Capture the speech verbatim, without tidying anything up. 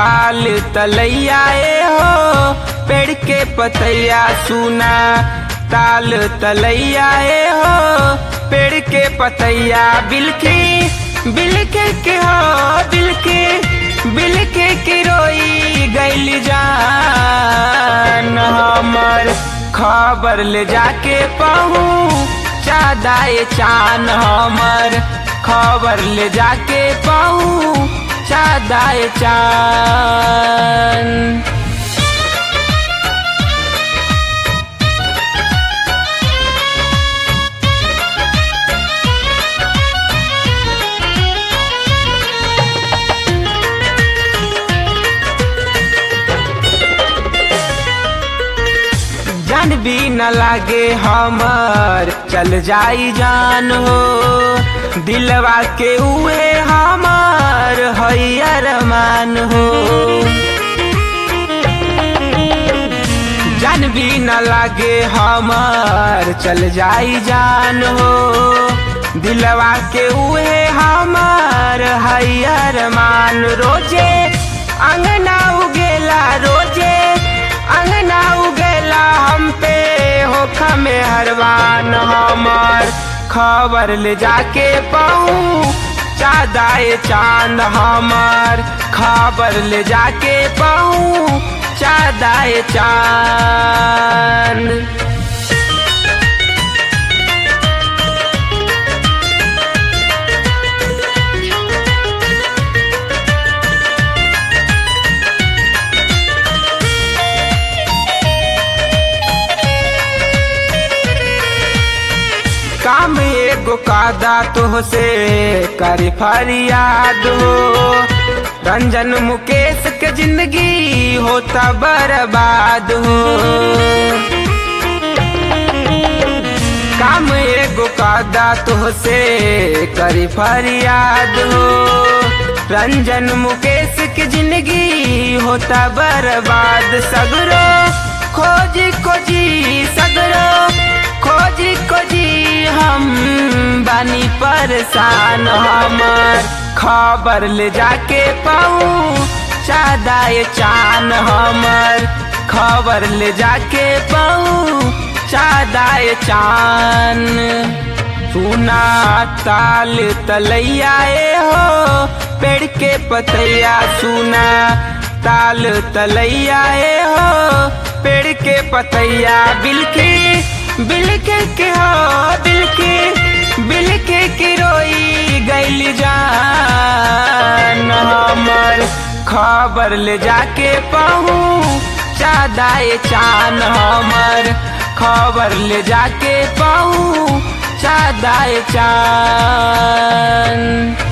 ताल तलैया ए हो पेड़ के पतैया सुना ताल तलैया ए हो पेड़ के पतैया बिलखी बिलखे के हो बिलखी बिलखे के रोई गैल जान हमर खबर ले जाके पहूँ चादाए चान हमर खबर ले जाके पहूँ चादाए चान। जान भी न लागे हमर चल जाई जान हो दिलवा के उहे हमर हई अरमान हो। जान भी न लागे हमर चल जाई जान हो दिलवा के उहे हमर हई अरमान। रोजे अंगना उगेला रोजे अंगना उगेला हम पे होखा में हरवान हमर खबर ले जाके पाऊँ चादाए चांद हमर खबर ले जाके पाऊँ चादाए चांद। काम एगो कादा तो से कर फरियाद हो रंजन मुकेश के जिंदगी होता बर्बाद हो। काम एगो कादा तो से कर फरियाद हो रंजन मुकेश के जिंदगी होता बर्बाद। सगरो खोजी खोजी सगरो खोजी खोजी हम बानी परेशान हमर खबर ले जाके पाऊँ चादाए चान हमर खबर ले जाके पाऊँ चादाए चान। सुना ताल तलैया ए हो पेड़ के पतैया सुना ताल तलैया ए हो पेड़ के पतैया बिलखी बिलखे के हो बिलखी बिलखे के रोई गैल जान हमर खबर ले जाके पहूँ चादाए चान हमर खबर ले जाके पहूँ चादाए चान।